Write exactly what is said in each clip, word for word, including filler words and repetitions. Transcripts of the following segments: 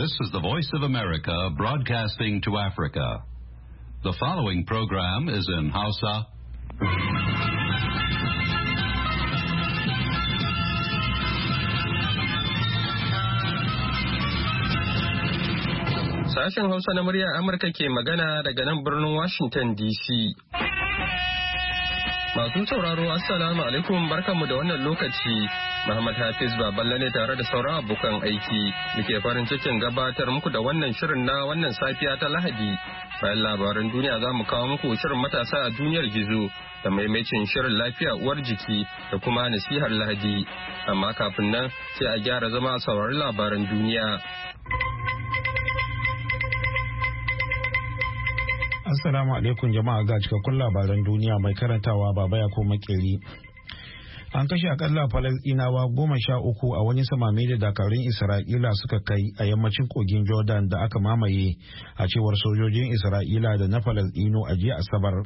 This is the Voice of America broadcasting to Africa. The following program is in Hausa. Sashen Hausa na muryar Amurka ke magana daga nan birnin Washington D C. Masu sauraro Assalamu alaikum barkanmu da wannan lokaci. Muhammad Hafiz Baballe ne tare da sauran abokan aiki muke farin cikin gabatar muku da wannan shirin na wannan safiya ta Lahadi. Bayan labaran duniya za mu kawo muku shirin matasa a duniyar gizo da maimacin shirin lafiya uwar jiki da kuma nasihar Lahadi. Amma kafin nan sai a gyara zama a saurari labaran duniya. Assalamu alaikum jama'a ga cikakkun labaran duniya mai karantawa baba ya ko makeri. An kashe akalla Falasɗinawa goma sha uku a wani samame da dakarun Isra'ila suka kai a yammacin kogin Jordan da aka mamaye a cewar sojojin Isra'ila da na Falasɗinu a jiya Asabar.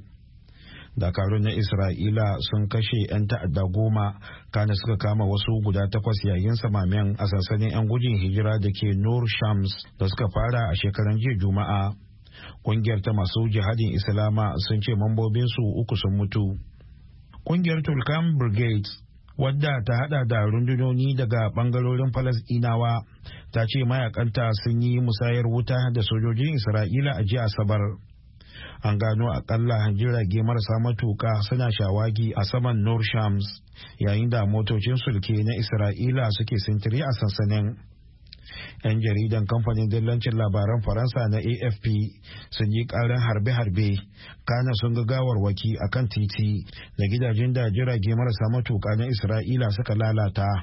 Dakarun na Isra'ila sun kashe 'yan ta'adda goma kana suka kama wasu guda takwas yayin samamen a sansanin 'yan gudun hijira da ke Nur Shams da suka fara a shekaran jiya Juma'a. Ƙungiyar ta masu jihadin Islama sun ce mambobinsu uku sun mutu. Ƙungiyar Tulkan Brigade, wadda ta hada da rundunoni daga bangarorin Falasɗinawa, ta ce mayakanta sun yi musayar wuta da sojojin Isra'ila a jiya Asabar. An gano akalla jirage marasa matuka suna shawagi a saman Nur Shams yayin da motocin sulke na Isra'ila suke sintiri a sansanin. 'Yan jaridan kamfanin dillancin labaran Faransa na A F P sun yi karin harbe-harbe kana sun ga gawarwaki a kan titi da gidajen da jirage marasa matuka na Isra'ila suka lalata.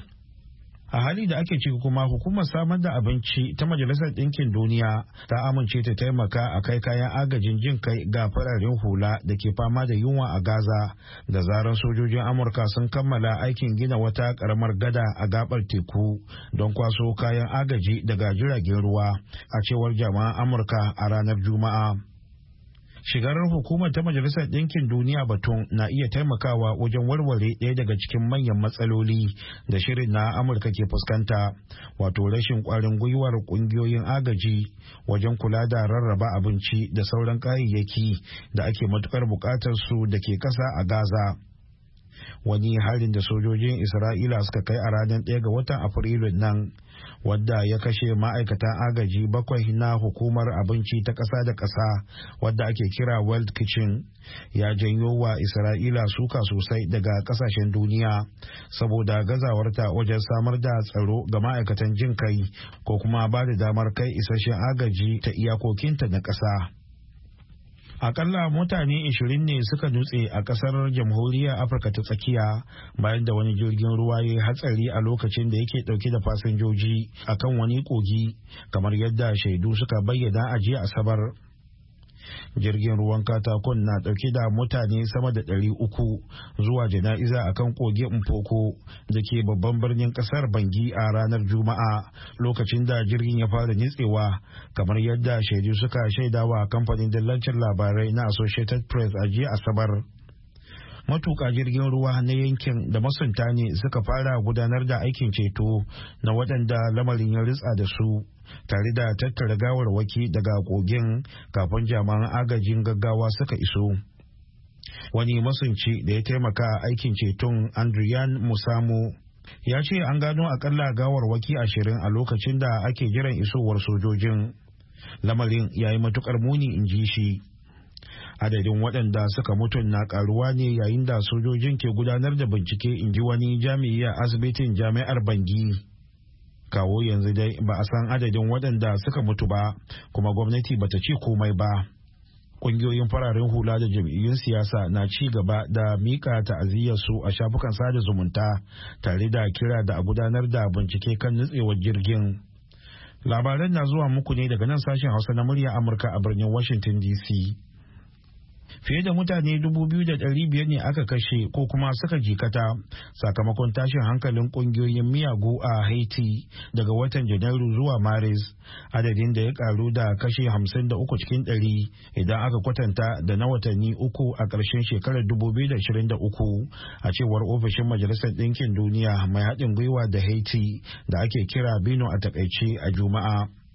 A hali da ake ciki kuma hukumar samar da abinci ta Majalisar Ɗinkin Duniya ta amince ta taimaka a kai kayan agajin jin kai ga fararen hula da ke fama da yunwa a Gaza da zarar sojojin Amurka sun kammala aikin gina wata karamar gada a gabar teku don kwaso kayan agaji daga jiragen ruwa a cewar jama'an Amurka a ranar Juma'a. Shigarar hukumar ta Majalisar Ɗinkin Duniya batun na iya taimakawa wajen warware ɗaya daga cikin manyan matsaloli da shirin na Amurka ke fuskanta, wato rashin ƙwarin gwiwar ƙungiyoyin agaji wajen kula da rarraba abinci da sauran kayayyaki da ake matukar buƙatar su da ke ƙasa a Gaza. Wani harin da sojojin Isra'ila suka kai a ranar ɗaya ga watan Afrilu nan, wadda ya kashe ma'aikatan agaji bakwai na hukumar abinci ta ƙasa da ƙasa wadda ake kira World Kitchen, ya janyo wa Isra'ila suka sosai daga ƙasashen duniya saboda gazawarta wajen samar da tsaro ga ma'aikatan jin kai ko kuma ba da damar kai isasshen agaji ta iyakokinta na ƙasa. Akalla mutane ashirin ne suka nutse a kasar jamhuriyar Afirka ta tsakiya bayan da wani jirgin ruwa ya hatsari a lokacin da yake dauke da fasinjoji akan wani kogi, kamar yadda shaidu suka bayyana a jiya Asabar. Jirgin ruwan katakon na dauke da mutane sama da ɗari uku zuwa jana'iza akan kogin Mpoko da ke babban birnin kasar Bangi a ranar Juma'a lokacin da jirgin ya fara nitsewa, kamar yadda shaidu suka shaidawa kamfanin dillancin labarai na Associated Press a jiya Asabar. Matuƙa jirgin ruwa na yankin da masunta ne suka fara gudanar da aikin ceto na waɗanda lamarin ya ritsa da su, tare da tattara gawarwaki daga kogin kafin jami'an agajin gaggawa suka iso. Wani masunci da ya taimaka aikin ceton, Andrian Musamo, ya ce an gano akalla gawarwaki ashirin a lokacin da ake jiran isowar sojojin. Lamarin ya yi matukar muni, in ji shi. Adadin waɗanda suka mutu na karuwa ne yayin da sojojin ke gudanar da bincike, in ji wani jami'i a asibitin jami'ar Bangi. Kawo yanzu dai ba a san adadin waɗanda suka mutu ba, kuma gwamnati bata ce komai ba. Ƙungiyoyin fararen hula da jam'iyyun siyasa na ci gaba da mika ta'aziyyarsu a shafukan sada zumunta, tare da kira da a gudanar da bincike kan nutsewar jirgin. Labaran na zuwa muku ne daga nan sashen Hausa na murya Amurka a birnin Washington D C. Fiye da mutane dubu biyu da ɗari biyar ne aka kashe ko kuma suka jikata sakamakon tashin hankalin ƙungiyoyin miyagu a Haiti daga watan Janairu zuwa Maris, adadin da ya karu da kashe hamsin da uku cikin ɗari idan aka kwatanta da na watanni uku a ƙarshen shekarar dubu biyu da ashirin da uku, a cewar ofishin Majalisar Ɗinkin Duniya mai haɗin gwiwa da Haiti da ake kira Bino a takaice a Juma'a.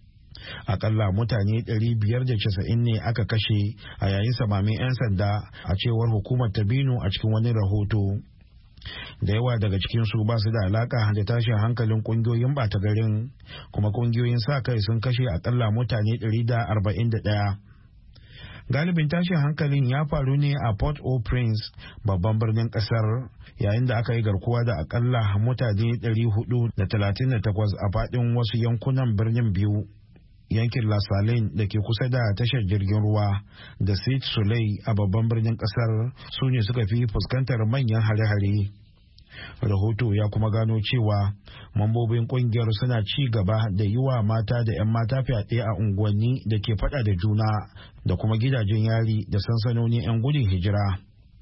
Akalla mutane ɗari biyar da casa'in ne aka kashe a yayin samamin 'yan sanda a cewar hukumar ta Bino a cikin wani rahoto. Da yawa daga cikinsu ba su da alaka da tashin hankalin kungiyoyin ɓata garin, kuma kungiyoyin sa kai sun kashe akalla mutane ɗari da arba'in da ɗaya. Galibin tashin hankalin ya faru ne a Port-au-Prince, babban birnin kasar, yayin da aka yi garkuwa da akalla mutane ɗari hudu da talatin da takwas a faɗin wasu yankunan birnin biyu. Yankin La Saline da ke kusa da tashar jirgin ruwa da Sit Soleil a babban birnin kasar su ne suka fi fuskantar manyan hare-hare. Rahoto ya kuma gano cewa mambobin kungiyar suna ci gaba da yi wa mata da 'yan mata fyaɗe a unguwanni da ke fada da juna da kuma gidajen yari da sansanonin 'yan gudun hijira.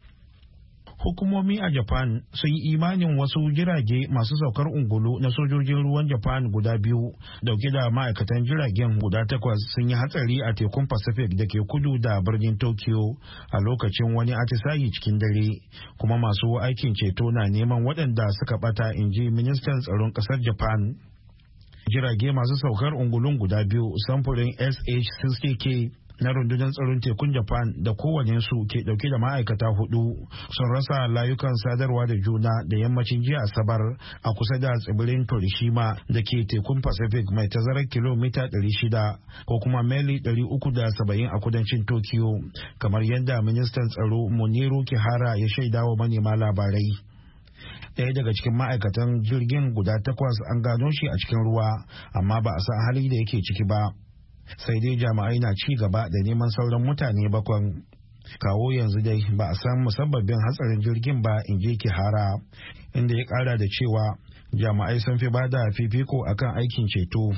Hukumomi a Japan sun yi imanin wasu jirage masu saukar ungulu na sojojin ruwan Japan guda biyu dauke da ma'aikatan jiragen guda takwas sun yi hatsari a tekun Pacific da ke kudu da birnin Tokyo a lokacin wani atisayi cikin dare, kuma masu aikin ceto na neman waɗanda suka bata, in ji ministan tsaron ƙasar Japan. Jirage masu saukar ungulun guda biyu samfurin S H sittin K na rundunar tsaron tekun Japan da kowanensu ke dauke da ma'aikata hudu sun rasa layukan sadarwa da juna da yammacin jiya Asabar a kusa da tsibirin Torishima da ke tekun Pacific mai tazarar kilomita ɗari shida ko kuma maili ɗari uku da saba'in a kudancin Tokyo, kamar yadda ministan tsaro Muniru Kihara ya shaida wa manema labarai. Ɗaya daga cikin ma'aikatan jirgin guda takwas an gano shi a cikin ruwa, amma ba a san hali da yake ciki ba. Sai dai jami'ai na ci gaba da neman sauran mutane bakwan. Kawo yanzu dai ba a san musabbabin hatsarin jirgin ba, in ji Kihara, inda ya kara da cewa jami'ai sun fi bada fifiko akan aikin ceto.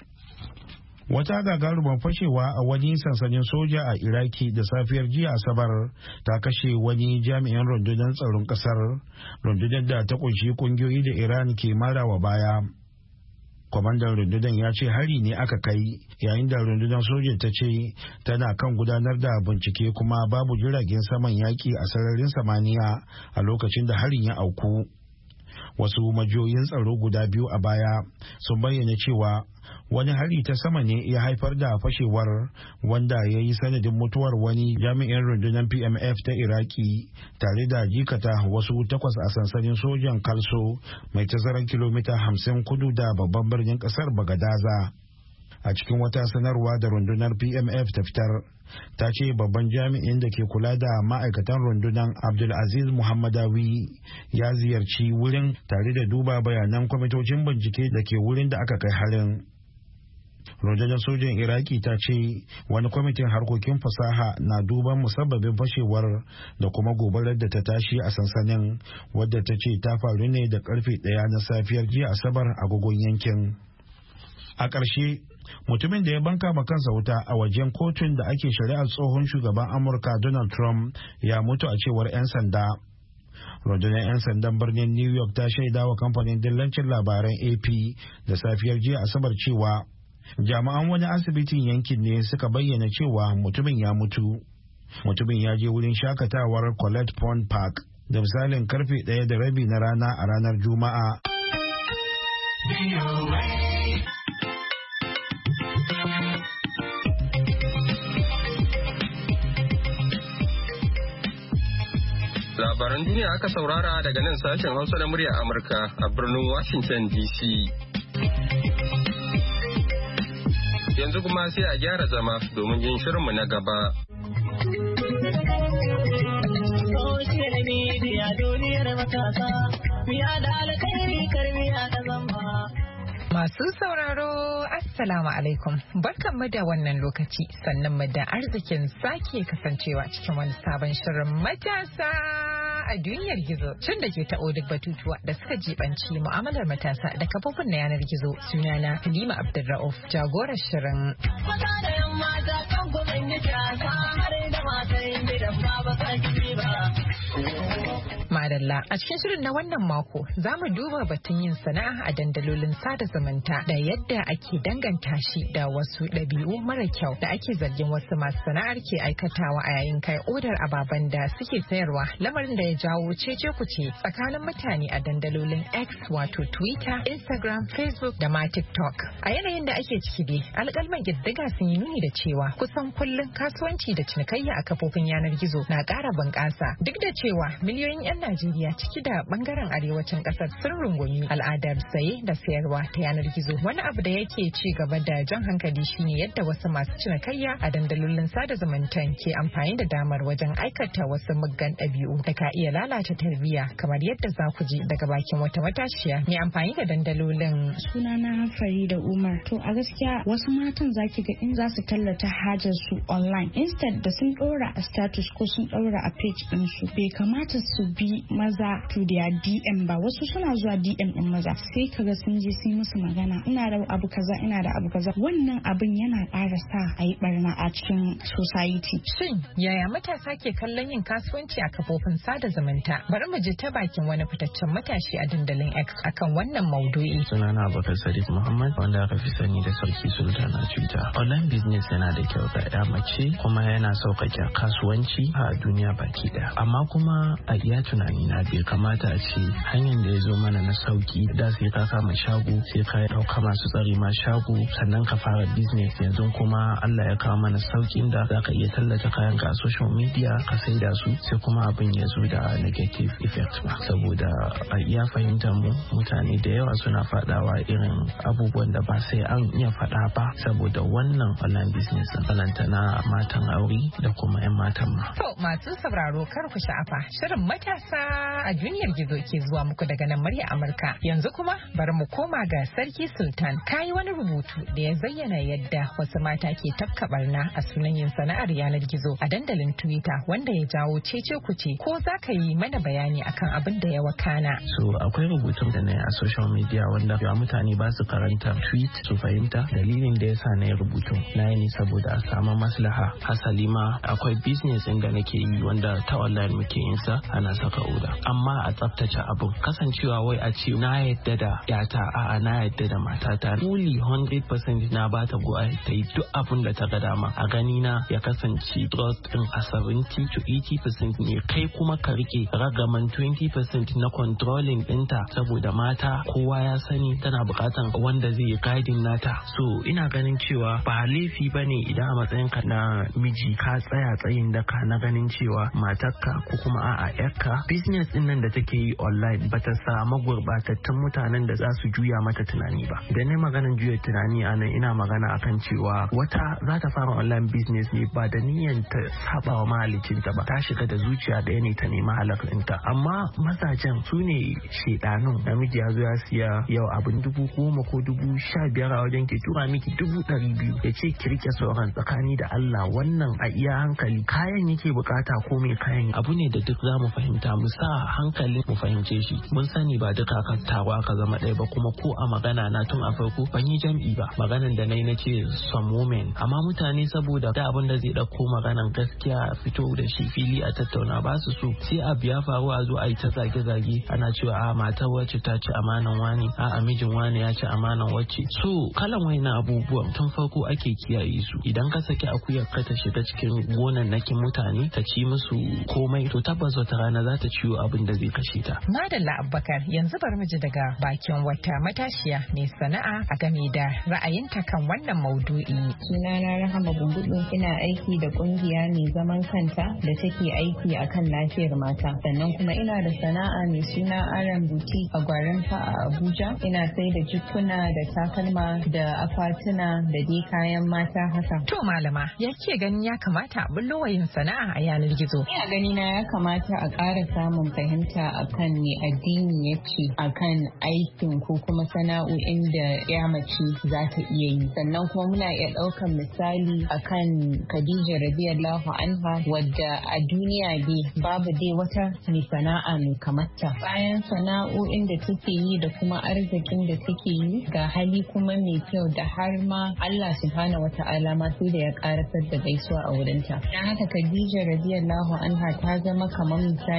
Wata gagarumar fashewa a wani sansanin soja a Iraki da safiyar jiya Asabar ta kashe wani jami'in rundunar tsaron kasar, rundunar da ta kunshi kungiyoyi da Iran ke marawa baya. Kwamandan rundunar ya ce hari ne aka kai, yayin da rundunar sojan ta ce tana kan gudanar da bincike kuma babu jiragen saman yaƙi a sararin samaniya a lokacin da harin ya auku. Wasu majiyoyin tsaro guda biyu a baya sun bayyana cewa wani hari ta sama ne ya haifar da fashewar, wanda ya yi sanadin mutuwar wani jami'in rundunar P M F ta Iraki tare da jikata wasu takwas a sansanin sojan Kalso mai tazarar kilomita hamsin kudu da babban birnin kasar Bagadaza. A cikin wata sanarwa da rundunar P M F ta fitar, ta ce babban jami'in da ke kula da ma'aikatan rundunar Abdulaziz Muhammadawi ya ziyarci wurin tare da duba bayanan kwamitocin bincike da ke wurin da aka kai harin. Rundunar sojan Iraki ta ce wani kwamitin harkokin fasaha na duban musabbabin fashewar da kuma gobarar da ta tashi a sansanin, wadda ta ce ta faru ne da karfe ɗaya na safiyar jiya Asabar a agogon yankin. A ƙarshe, mutumin da ya banka ma kansa wuta a wajen kotun da ake shari'ar tsohon shugaban Amurka Donald Trump ya mutu a cewar 'yan sanda. Rundunar 'yan sandan birnin New York ta shaida wa kamfanin dillancin labaran A P da safiyar jiya Asabar cewa jami'an wani asibitin yankin ne suka bayyana cewa mutumin ya mutu. Mutumin ya je wurin shakatawar Colette Pond Park da misalin karfe ɗaya da rabi na rana a ranar Juma'a. Labaran duniya aka saurara daga nan sashen Hausa da murya Amurka a birnin Washington D C. Yanzu kuma sai a gyara zama domin yin shirinmu na gaba. Social media duniyar matasa, miya da alkhairi karmiya da zamba. Masu sauraro, Assalamu alaikum. Barkanmu da wannan lokaci, sannan mu da arzikin sake kasancewa cikin wani sabon shirin matasa a duniyar gizo. Tun da ke taɓo duk batutuwa da suka jibanci mu'amalar matasa da kafofin na yanar gizo. Sunana Halima Abdulra'uf, jagorar shirin. Mata da yan mata kan gumin yi har da matan gidan ba ba ba. Madalla. A cikin shirin na wannan mako za mu duba batun yin sana'a a dandalolin sada zumunta da yadda ake danganta shi da wasu ɗabi'u mara kyau da ake zargin wasu masu sana'ar ke aikatawa a yayin kai odar ababen da suke sayarwa, lamarin da ya jawo cece kuce tsakanin mutane a dandalolin X wato Twitter, Instagram, Facebook da ma TikTok. A yanayin da ake ciki dai, alƙalman ƙiddiga sun yi nuni da cewa kusan kullum kasuwanci da cinikayya a kafofin yanar gizo na ƙara bunƙasa, duk da cewa miliyoyin 'yan Najeriya ciki da bangaren arewacin ƙasar sun rungumi al'adar saye da sayarwa ta yanar gizo. Wani abu da yake ci gaba da jan hankali shine yadda wasu masu cinikayya a dandalolin sada zumuntan ke amfani da damar wajen aikata wasu muggan ɗabi'u da ka iya lalata tarbiyya, kamar yadda za ku ji daga bakin wata matashiya mai amfani da dandalolin. Sunana Farida Umar. To a gaskiya wasu matan zaki ga in za su tallata hajar su online, instead da sun ɗora a status ko sun ɗora a page din su, bai kamata su bi maza to their D M ba. Wasu suna zuwa D M din maza sai kaga sun je sun musu magana, ina da abu kaza ina da abu kaza. Wannan abin yana ƙara sa a yi barna a cikin society. Shin yaya matasa ke kallon yin kasuwanci a kafofin sada zumunta? Bari mu ji ta bakin wani fitaccen matashi a dandalin X akan wannan maudu'i. Sunana Abubakar Sadiq Muhammad, wanda aka fi sani da Sarki Sultan a Twitter. Online business yana da kyau ga ya mace kuma yana sauƙaƙe kasuwanci a duniya baki ɗaya. Amma kuma a iya tunani na bai kamata a ce hanyar da ya zo mana na sauki da sai ka kama shago sai ka ɗauka masu tsari ma shago sannan ka fara business. Yanzu kuma Allah ya kawo mana saukin da za ka iya tallata kayan ka a social media ka saida su, sai kuma abin ya zo da negative effect ba. Saboda a iya fahimtar mu mutane da yawa suna fadawa irin abubuwan da ba sai an iya fada ba saboda wannan online business balanta na matan aure da kuma 'yan matan ma. To masu sauraro kar ku sha'afa, shirin matasa a duniyar gizo ke zuwa muku daga nan murya Amurka. Yanzu kuma bari mu koma ga Sarki Sultan. Kayi wani rubutu da ya zayyana yadda wasu mata ke tafka barna a sunan yin sana'ar yanar gizo a dandalin Twitter, wanda ya jawo cece kuce. Ko za ka yi mana bayani akan abin da ya wakana? So akwai rubutun da na yi a social media wanda yawa mutane ba su karanta tweet su fahimta dalilin da yasa na yi rubutu. Na yi ne saboda a samu maslaha. Hasali ma akwai business din da nake yi wanda ta online muke yin sa, ana saka oda, amma a tsaftace abin. Kasancewa wai a ce na yadda da yata, a'a na yadda da matata, fully one hundred percent na ba ta go ahead ta yi duk abin da ta ga dama. A gani na ya kasance trust din a seventy to eighty percent ne, kai kuma ka rike ragaman twenty percent na controlling dinta, saboda mata kowa ya sani tana bukatan wanda zai yi guiding nata. So ina ganin cewa ba laifi bane idan a matsayin ka na miji ka tsaya tsayin daka na ganin cewa matarka ko kuma a'a yarka business din nan da take yi online bata samu gurbatattun mutanen da za su juya mata tunani ba. Idan ne maganan juya tunani anan ina magana akan cewa wata za ta fara online business ne ba da niyyar ta saba wa mahalicinta ba, ta shiga da zuciya ɗaya ne ta nemi halakinta. Amma mazajen su ne shedanun. Namiji ya zo ya siya yau abin dubu goma ko dubu sha biyar a wajen ke tura miki dubu ɗari biyu ya ce ki rike sauran. Tsakani da Allah wannan a iya hankali kayan yake bukata ko mai kayan abu ne da duk za mu fahimta, mu sa hankali mu fahimce shi. Mun sani ba duka ka tawa ka zama ɗaya ba, kuma ko a magana na tun a farko ban yi jam'i ba. Maganan da na yi na ce some women, amma mutane saboda da abin da zai ɗauko maganan gaskiya fito da shi fili a tattauna ba su so, sai abu ya faru a zo a yi ta zage-zage ana cewa a matar wacce ta ci amanan wani, a mijin wani ya ci amanan wacce. So kalan waina abubuwan tun farko ake kiyaye su. Idan ka saki akuyar ka ta shiga cikin gonannakin mutane ta ci musu komai, to tabbas wata rana za ta ciwo abin da zai kashe ta. Madalla Abubakar, yanzu bari mu ji daga bakin wata matashiya mai sana'a a game da ra'ayinta kan wannan maudu'i. Sunana Rahama Gungudu, ina aiki da kungiya mai zaman kanta da take aiki akan lafiyar mata. Sannan kuma ina da sana'a mai suna Aran Boutique a Gwarinfa a Abuja. Ina sai da jikuna da takalma da akwatuna da dai kayan mata haka. To malama, ya ke ganin ya kamata a bullo yin sana'a a yanar gizo? Ina gani na ya kamata a ƙara samun fahimta akan me addini ya ce akan aikin ko kuma sana'o'in da ya mace za ta iya yi. Sannan kuma muna iya ɗaukar misali akan Khadija radiyallahu anha, wadda a duniya dai babu dai wata mai sana'a mai kamata. Bayan sana'o'in da take yi da kuma arzikin da take yi, ga hali kuma mai kyau da har ma Allah subhanahu wata'ala ma sai da ya karasar da gaisuwa a wurinta. Dan haka Khadija radiyallahu anha ta zama kamar misali a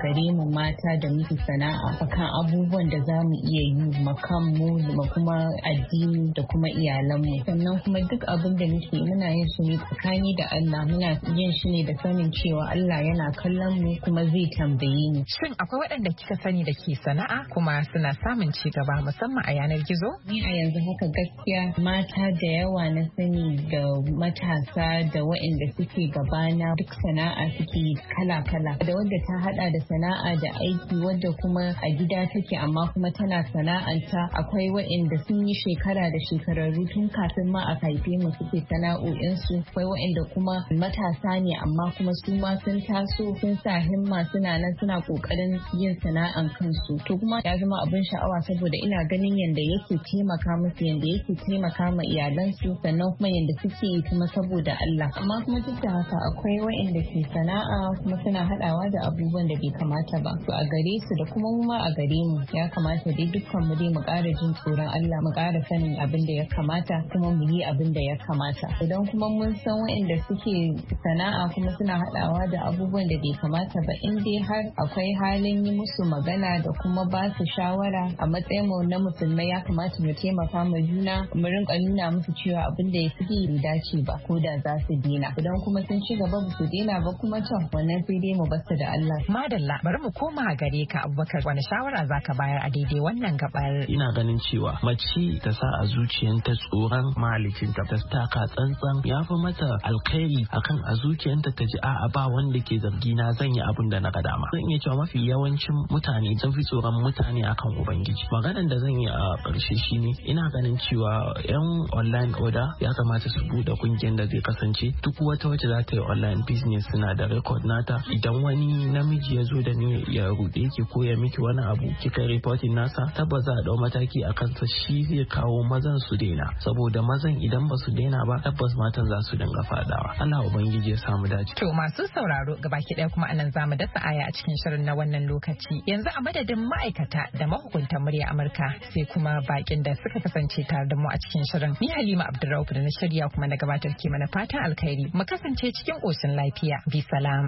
gare mu mata da muke sana'a akan abubuwan da za mu iya yi ma kanmu da kuma addini da kuma iyalanmu. Sannan kuma duk abin da muke muna yin shi ne tsakani da Allah, muna yin shi ne da sanin cewa Allah yana kallon mu kuma zai tambaye ni. Shin akwai waɗanda kika sani da ke sana'a kuma suna samun ci gaba musamman a yanar gizo? Ni a yanzu haka gaskiya mata da yawa na sani da matasa da waɗanda suke gabana duk sana'a suke kala-kala. Da wadda ta hada da sana'a da aiki wadda kuma a gida take amma kuma tana sana'anta. Akwai waɗanda sun yi shekara da shekararru tun kafin ma a haife mu suke sana'o'insu. Akwai waɗanda kuma matasa ne amma kuma su ma sun taso sun sa himma suna nan suna kokarin yin sana'an kansu. To kuma ya zama abin sha'awa saboda ina ganin yanda yake taimaka musu, yanda yake taimaka ma iyalansu, sannan kuma yanda suke yi kuma saboda Allah. Amma kuma duk da haka akwai waɗanda ke sana'a kuma suna haɗawa da abubuwan da bai kamata ba. To a gare su da kuma mu ma a gare mu ya kamata dai dukkan mu dai mu ƙara jin tsoron Allah, mu ƙara sanin abin da ya kamata kuma mu yi abin da ya kamata. Idan kuma mun san waɗanda suke sana'a kuma suna haɗawa da abubuwan da bai kamata ba, in dai har akwai halin yi musu magana da kuma ba su shawara a matsayin mu na musulmai ya kamata mu taimaka ma juna, mu rinka nuna musu cewa abin da ya fi bai dace ba ko da za su dena. Idan kuma sun ci gaba ba su dena ba kuma to wannan sai dai mu basu da Allah. Madalla, bari mu koma gare ka Abubakar, wani shawara zaka bayar a daidai wannan gabar? Ina ganin cewa mace ta sa a zuciyarta tsoron malikinta, ta taka tsantsan ya fi mata alkhairi akan a zuciyarta ta ji a'a ba wanda ke zargi na zan yi abin da na ga dama. Zan iya cewa mafi yawancin mutane sun fi tsoron mutane akan ubangiji. Maganar da zan yi a ƙarshe shine ina ganin cewa yan online order ya kamata su bude kungiyar da zai kasance duk wata wacce za ta yi online business suna da record nata. Idan wani namiji ya zo da ni ya ruɗe ki ko ya miki wani abu kika reporting nasa, tabbas za a dau mataki a kansa, shi zai kawo mazan su daina, saboda mazan idan ba su daina ba tabbas matan za su dinga fadawa. Allah ubangiji ya samu dace. To masu sauraro gabaki ɗaya kuma anan zamu dasa aya a cikin shirin na wannan lokaci. Yanzu a madadin ma'aikata da mahukuntan murya Amurka sai kuma bakin da suka kasance tare da mu a cikin shirin. Ni Halima Abdurrauf da na shirya kuma na gabatar ke mana fatan alkhairi. Mu kasance cikin ƙoshin lafiya. Bi salam.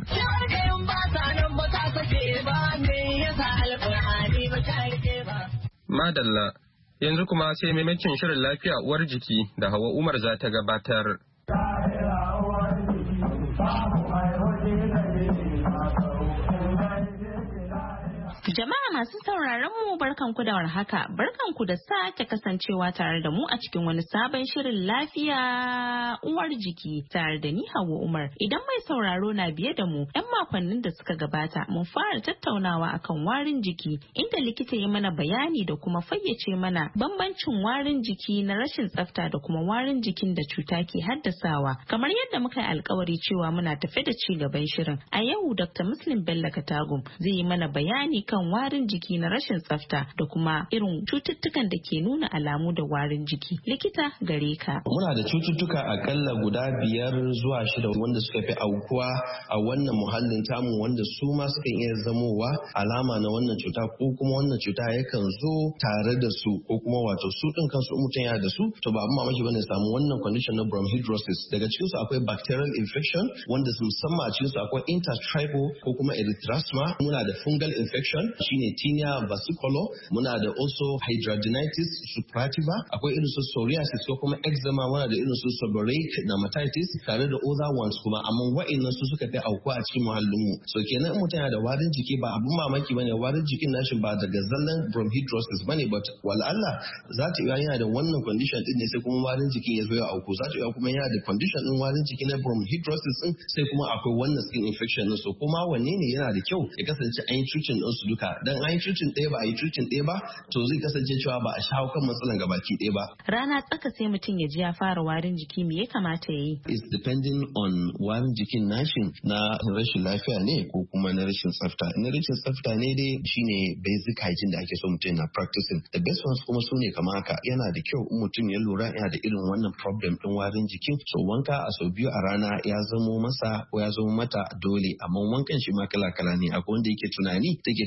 Madalla, yanzu kuma sai maimakin shirin lafiya uwar jiki da Hawa Umar za ta gabatar. Jama'a masu sauraron mu barkanku da warhaka, barkanku da sake kasancewa tare da mu a cikin wani sabon shirin lafiya uwar jiki tare da ni Hauwa Umar. Idan mai sauraro na biye da mu, 'yan makonnin da suka gabata mun fara tattaunawa akan warin jiki, inda likita ya mana bayani da kuma fayyace mana bambancin warin jiki na rashin tsafta da kuma warin jikin da cuta ke haddasawa. Kamar yadda muka yi alkawari cewa muna tafe da ci gaban shirin, a yau Doctor Muslim Bello Katagum zai yi mana bayani kan warin jiki na rashin tsafta da kuma irin cututtukan da ke nuna alamu da warin jiki. Likita gare ka. Muna da cututtuka akalla guda biyar zuwa shida wanda suka fi aukuwa a wannan muhallin tamu, wanda su ma sukan iya zamowa alama na wannan cuta, ko kuma wannan cuta yakan zo tare da su, ko kuma wato su din kansu mutum yana da su, to ba abin mamaki bane samu wannan condition na bronchidrosis. Daga cikin su akwai bacterial infection wanda musamman a cikin su akwai intertribal ko kuma erythrasma. Muna da fungal infection shine tinea versicolor. Muna da also hidradenitis suppurativa. Akwai irin su psoriasis ko kuma eczema. Muna da irin su seborrheic dermatitis tare da other ones kuma, amma wa'annan su suka fi auku a cikin muhallin mu. So kenan in mutum yana da warin jiki ba abun mamaki bane, warin jikin nashi ba daga zallan bronchidrosis bane, but wal Allah za ta iya yana da wannan condition din ne sai kuma warin jikin ya zo ya auku. Za ta iya kuma yana da condition din warin jiki na bronchidrosis din sai kuma akwai wannan skin infection din. So kuma wanne ne yana da kyau ya kasance an yi treating din su duka, dan an yi treating ɗaya ba a yi treating ɗaya ba to zai kasance cewa ba a shawo kan matsalan gabaki ɗaya ba. Rana tsaka sai mutum ya ji ya fara warin jiki, me ya kamata ya yi? It's depending on warin jikin nashin na rashin lafiya ne ko kuma na rashin tsafta. Na rashin tsafta ne dai shine basic hygiene da ake so mutum na practicing. The best ones kuma su ne kamar haka. Yana da kyau in mutum ya lura yana da irin wannan problem din warin jikin, so wanka a sau biyu a rana ya zamo masa ko ya zamo mata dole, amma wankan shi ma kala kala ne. Akwai wanda yake tunani take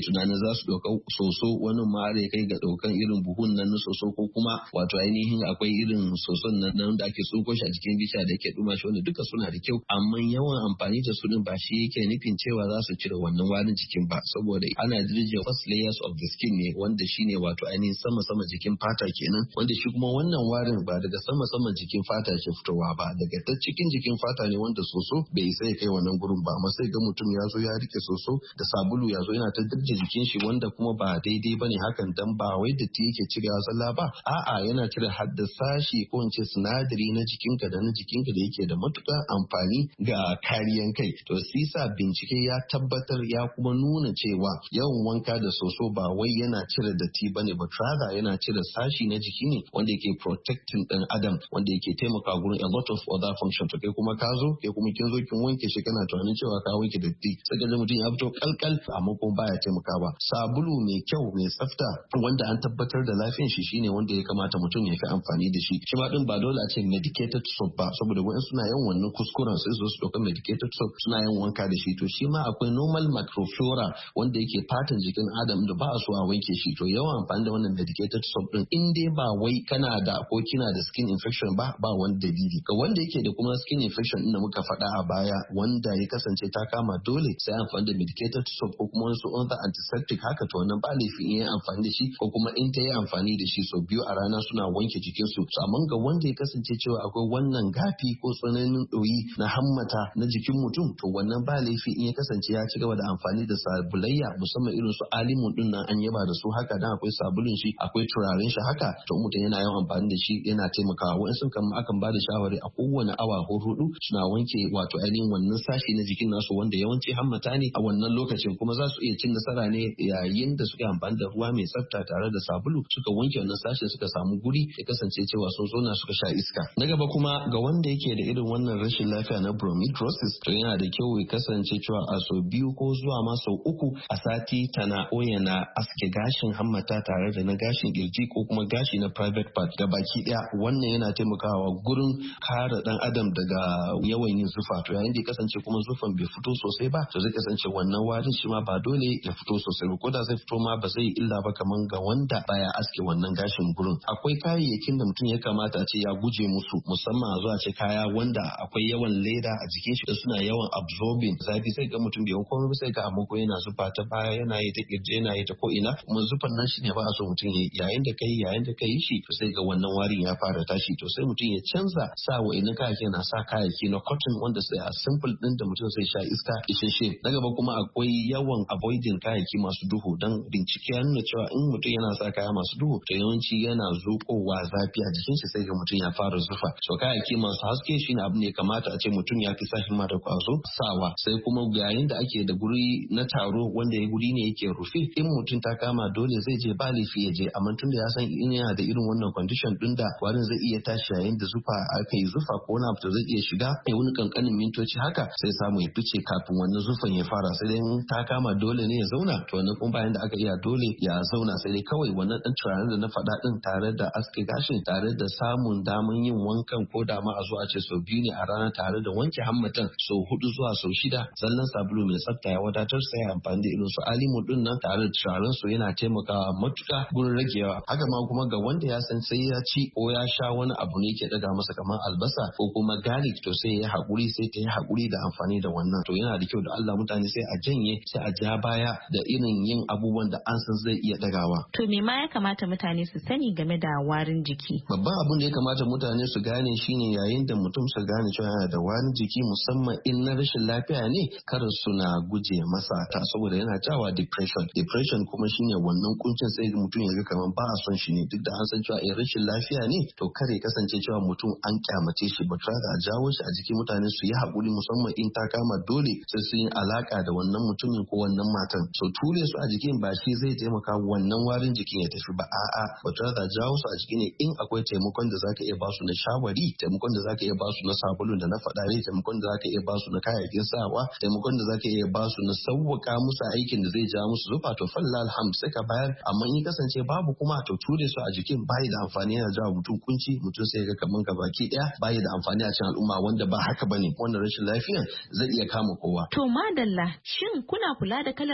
tunanin za su ɗauka soso, wani ma ya kai ga ɗaukan irin buhun nan na soso, ko kuma wato ainihin akwai irin soson nan da ake tsoko shi a jikin bishiya da ke ɗuma shi, wanda duka suna da kyau, amma yawan amfani da su din ba shi yake nufin cewa za su cire wannan warin jikin ba, saboda ana dirje first layers of the skin ne, wanda shine wato ainihin sama-sama jikin fata kenan, wanda shi kuma wannan warin ba daga sama-sama jikin fata ke fitowa ba, daga ta cikin jikin fata ne, wanda soso bai isa ya kai wannan gurin ba. Amma sai ga mutum ya zo ya rike soso da sabulu ya zo yana ta dirje jikin shi, wanda kuma ba daidai bane hakan, dan ba wai datti yake cirewa zalla ba, a'a yana cire hadda sashi ko in ce sinadari na jikinka da na jikinka da yake da matuƙar amfani ga kariyan kai. To sisa bincike ya tabbatar ya kuma nuna cewa yawan wanka da soso ba wai yana cire datti bane, ba rather yana cire sashi na jiki ne wanda yake protecting ɗan adam, wanda yake taimaka gurin a lot of other function. To kai kuma ka zo kai kuma kin zo kin wanke shi kana tunanin cewa ka wanke datti, sai ga mutum ya fito kalkal amma kuma baya taimakawa. Sabulu mai kyau mai tsafta wanda an tabbatar da lafiyar shi shine wanda ya kamata mutum ya fi amfani da shi. Shi ma din ba dole a ce medicated soap ba, saboda wa'in suna yin wannan kuskuren sai su ɗauka medicated soap suna yin wanka da shi. To shi ma akwai normal microflora wanda yake fatan jikin adam da ba a so a wanke shi. To yawan amfani da wannan medicated soap din in dai ba wai kana da ko kina da skin infection ba, ba wani dalili. Ga wanda yake da kuma skin infection din da muka faɗa a baya, wanda ya kasance ta kama dole sai amfani da medicated soap ko kuma wasu other antiseptic haka, to wannan ba laifin in yi amfani da shi, ko kuma in ta yi amfani da shi sau biyu a rana suna wanke jikinsu. Amma ga wanda ya kasance cewa akwai wannan gafi ko tsananin ɗoyi na hammata na jikin mutum, to wannan ba laifi in ya kasance ya ci gaba da amfani da sabulayya, musamman irin su alimun din nan an yaba da su haka, dan akwai sabulun shi akwai turaren shi haka, to mutum yana yawan amfani da shi yana taimakawa. Wa'ansu kan akan ba da shawari a kowane awa ko hudu suna wanke wato ainihin wannan sashi na jikin nasu wanda yawanci hammata ne a wannan lokacin, kuma za su iya cin nasara ne yayin da suka amfani da ruwa mai tsafta tare da sabulu suka wanke wannan sashin suka samu guri ya kasance cewa sun zona suka sha iska. Na gaba kuma ga wanda yake da irin wannan rashin lafiya na bromidrosis, to yana da kyau ya kasance cewa a sau biyu ko zuwa ma sau uku a sati tana yana aske gashin hammata tare da na gashin kirji ko kuma gashi na private part da baki daya. Wannan yana taimakawa gurin kare dan adam daga yawan yin zufa. To yayin da ya kasance kuma zufan bai fito sosai ba, to zai kasance wannan warin shi ma ba dole ya fito sosai ba, ko da zai fito ma ba zai illa ba kaman ga wanda baya aske wannan gashin gurin. Akwai kayayyakin da mutum ya kamata a ce ya guje musu, musamman a zuwa ce kaya wanda akwai yawan leda a jikin shi da suna yawan absorbing zafi, sai ga mutum bai komai ba sai ga amako yana zufa ta baya, yana yi ta kirje, yana yi ta ko ina, kuma zufan nan shine ba a so mutum ya yayin da kai yayin da kai shi, to sai ga wannan warin ya fara tashi. To sai mutum ya canza sa wa'annan kayayyaki na sa kayayyaki na cotton wanda sai a simple din da mutum zai sha iska isheshe. Na gaba kuma akwai yawan avoiding kayayyaki masu duhu, dan bincike ya nuna cewa in mutum yana sa kaya masu duhu to yawanci yana zuƙowa zafi a jikin shi, sai ga mutum ya fara zufa. So kayayyaki masu haske shine abu ne kamata a ce mutum ya fi sa himma da kwazo sawa. Sai kuma yayin da ake da guri na taro wanda ya guri ne yake rufe, in mutum ta kama dole zai je ba laifi ya je, amma tunda ya san in yana da irin wannan condition din da warin zai iya tashi yayin da zufa aka yi zufa ko wani abu zai iya shiga ya wani kankanin mintoci haka, sai samu ya fice kafin wannan zufan ya fara. Sai dai ta kama dole ne ya zauna, to wannan kuma bayan da aka iya dole ya zauna, sai dai kawai wannan dan turaren da na faɗa din tare da aske gashin tare da samun daman yin wankan, ko da ma a zo a ce sau biyu ne a rana tare da wanke hammatan sau hudu zuwa sau shida. Zallan sabulu mai tsafta ya wadatar, sai amfani da irin su alimu din nan tare da turaren su yana taimakawa matuka gurin ragewa. Haka ma kuma ga wanda ya san sai ya ci ko ya sha wani abu ne ke daga masa kamar albasa ko kuma garlic, to sai ya haƙuri sai ta yi haƙuri da amfani da wannan. To yana da kyau da Allah mutane sai a janye, sai a ja baya da irin yin abubuwan da an san zai iya dagawa. To me ma ya kamata mutane su sani game da warin jiki? Babban abin da ya kamata mutane su gane shine yayin da mutum su gane cewa yana da warin jiki, musamman in na rashin lafiya ne, kar su na guje masa ta, saboda yana jawa depression. Depression kuma shine wannan kuncin, sai mutum ya ga kamar ba a son shi ne, duk da an san cewa in rashin lafiya ne to kare kasance cewa mutum an kyamace shi, ba tare da a jawo shi a jiki. Mutane su yi haƙuri, musamman in ta kama dole sai su yi alaka da wannan mutumin ko wannan matan. So ture su a jikin ba shi zai taimaka wannan warin jikin ya tafi ba, a'a ba tare da jawo su a jiki ne. In akwai taimakon da zaka iya basu na shawari, taimakon da zaka iya basu na sabulun da na faɗa ne, taimakon da zaka iya basu na kayayyakin sawa, taimakon da zaka iya basu na sauwaka musu aikin da zai ja musu zufa, to fallal ham sai ka bayar. Amma in kasance babu kuma, to ture su a jikin bayi da amfani, yana jawo mutum kunci, mutum sai ga kaman ka baki daya bayi da amfani a cikin al'umma, wanda ba haka bane, wanda rashin lafiyan zai iya kama kowa. To madalla, shin kuna kula da kalar fitsarin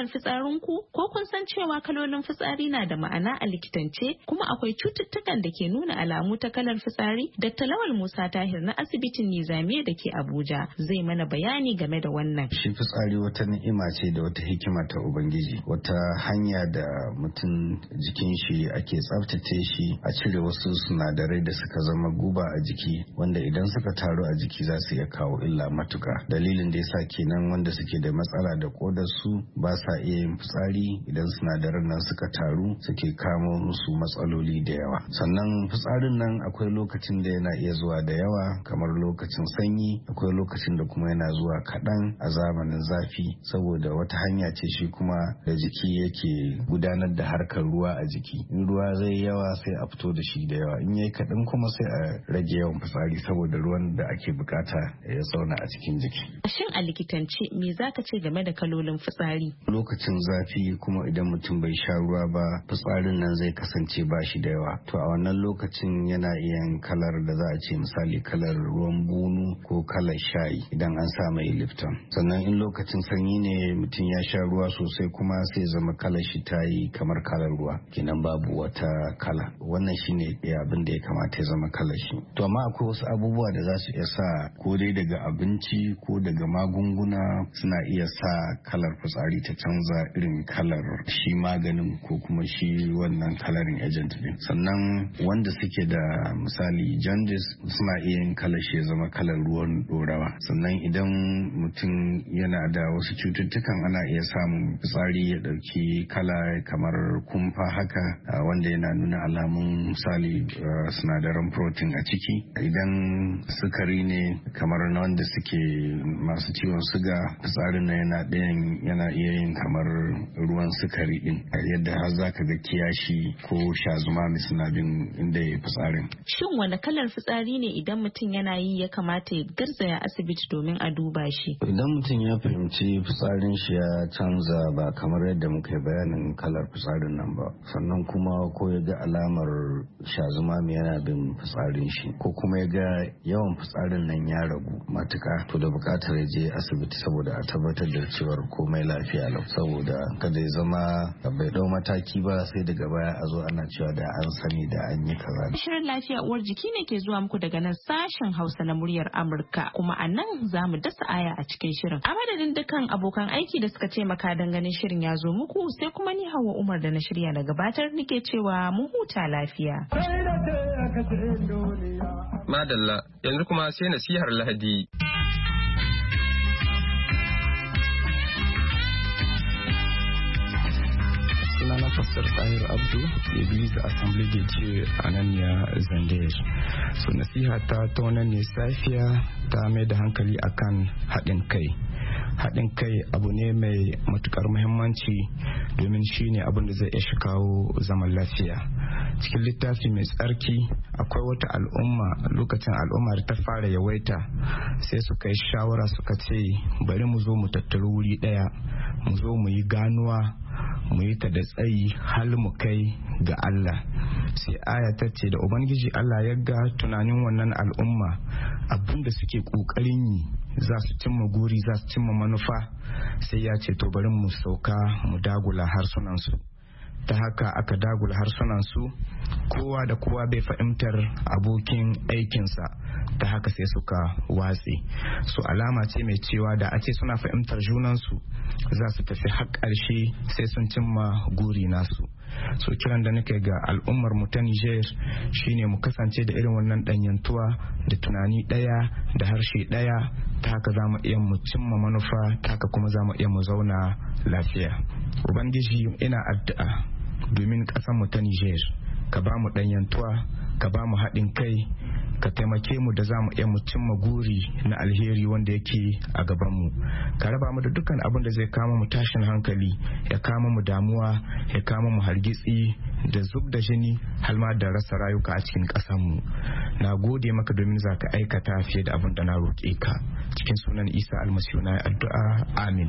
fitsarinku? Ko kun san cewa kalolin fitsari na da ma'ana a likitance kuma akwai cututtukan da ke nuna alamu ta kalar fitsari? Dakta Lawal Musa Tahir na asibitin Nizamiya da ke Abuja zai mana bayani game da wannan. Shi fitsari wata ni'ima ce da wata hikima ta Ubangiji, wata hanya da mutum jikin shi ake tsaftace shi a cire wasu sinadarai da suka zama guba a jiki wanda idan suka taru a jiki za su iya kawo illa matuka. Dalilin da yasa kenan wanda suke da matsala da kodar su ba sa iya yin fitsari idan sinadaran nan suka taru suke kamo musu matsaloli da yawa. Sannan fitsarin nan akwai lokacin da yana iya zuwa da yawa kamar lokacin sanyi, akwai lokacin da kuma yana zuwa kaɗan a zamanin zafi saboda wata hanya ce shi kuma da jiki yake gudanar da harkar ruwa a jiki. In ruwa zai yawa sai a fito da shi da yawa, in yayi kaɗan kuma sai a rage yawan fitsari saboda ruwan da ake bukata ya zauna a cikin jiki. Shin a likitance me zaka ce game da kalolin fitsari? Lokacin zafi kuma idan mutum bai sha ruwa ba fitsarin nan zai kasance ba shi da yawa, to a wannan lokacin yana iya kalar da za a ce misali kalar ruwan bunu ko kalar shayi idan an sa mai lifton. Sannan in lokacin sanyi ne mutum ya sha ruwa sosai kuma sai zama kalar shi ta yi kamar kalar ruwa, kenan babu wata kala. Wannan shine abin da ya kamata ya zama kalar shi. To amma akwai wasu abubuwa da za su iya sa ko dai daga abinci ko daga magunguna suna iya sa kalar fitsari ta canza irin kalar shi maganin ko kuma shi wannan coloring agent din. Sannan wanda suke da misali jaundice suna iya yin kalar shi ya zama kalar ruwan dorawa. Sannan idan mutum yana da wasu cututtukan ana iya samun fitsari ya dauki kala kamar kumfa haka wanda yana nuna alamun misali sinadaran protein a ciki. Idan sukari ne kamar na wanda suke masu ciwon suga fitsarin na yana ɗayan yana iya yin kamar ruwan sukari din yadda har zaka ga kiyashi ko shazumami suna bin inda ya fitsarin. Shin wani kalar fitsari ne idan mutum yana yi ya kamata ya garzaya asibiti domin a duba shi? Idan mutum ya fahimci fitsarin shi ya canza ba kamar yadda muka yi bayanin kalar fitsarin nan ba, sannan kuma ko ya ga alamar shazumami yana bin fitsarin shi ko kuma ya ga yawan fitsarin nan ya ragu matuka, to da bukatar ya je asibiti saboda a tabbatar da cewar komai lafiya lau, saboda kada ya zama bai dau mataki ba sai daga baya a zo ana cewa da an sani da an yi kaza. Shirin lafiya uwar jiki ne ke zuwa muku daga nan sashen Hausa na muryar Amurka, kuma a nan za mu dasa aya a cikin shirin. A madadin dukkan abokan aiki da suka taimaka don ganin shirin ya zo muku, sai kuma ni Hauwa Umar da na shirya na gabatar nake cewa mu huta lafiya. Madalla, yanzu kuma sai nasihar Lahadi. Sunana Pastor Tahir Abdu, Église Assemblée de Dieu a nan ya Zandayar. So nasiha ta ta wannan ne safiya ta mai da hankali akan haɗin kai. Haɗin kai abu ne mai matukar muhimmanci domin shi ne abin da zai iya kawo zaman lafiya. Cikin littafi mai tsarki akwai wata al'umma, lokacin al'umma da ta fara yawaita sai suka yi shawara suka ce bari mu zo mu tattaru wuri ɗaya, mu zo mu yi ganuwa, mu yi ta da tsayi hal mu kai ga Allah. Sai aya ta ce da Ubangiji Allah ya ga tunanin wannan al'umma abinda suke kokarin yi za su cimma guri, za su cimma manufa, sai ya ce to bari mu sauka mu dagula harsunansu. Ta haka aka dagula harsunansu, kowa da kowa bai fahimtar abokin aikinsa, ta haka sai suka watse. So alama ce mai cewa da a ce suna fahimtar junansu za su tafi har ƙarshe sai sun cimma guri nasu. So kiran da nake ga al'ummar mu ta Niger shine mu kasance da irin wannan danyantuwa da tunani daya da harshe daya, ta haka za mu iya mu cimma manufa, ta haka kuma za mu iya mu zauna lafiya. Ubangiji ina addu'a domin ƙasar mu ta Niger, ka ba mu danyantuwa, ka ba mu haɗin kai, ka taimake mu da za mu iya mu cimma guri na alheri wanda yake a gabanmu. Ka raba mu da dukkan abin da zai kama mu tashin hankali, ya kama mu damuwa, ya kama mu hargitsi da zub da jini, har ma da rasa rayuka a cikin ƙasarmu. Na gode maka domin za ka aikata fiye da abin da na roƙe ka. Cikin sunan Isa almasihu na addu'a, amin.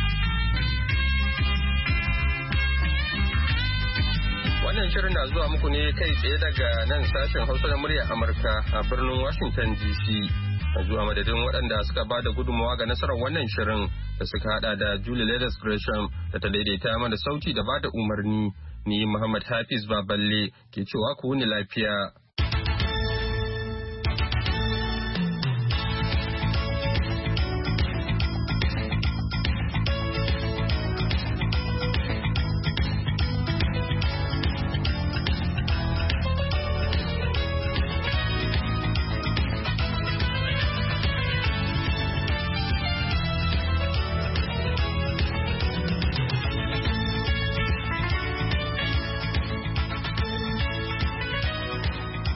Wannan shirin na zuwa muku ne kai tsaye daga nan sashen Hausa na muryar Amurka a birnin Washington D C. Zuwa madadin waɗanda suka ba da gudunmawa ga nasarar wannan shirin, da suka hada da Julie Leathers Gresham da ta daidaita mana sauti da bada umarni. Ni Muhammad Hafiz Baballe ke cewa ku wuni lafiya.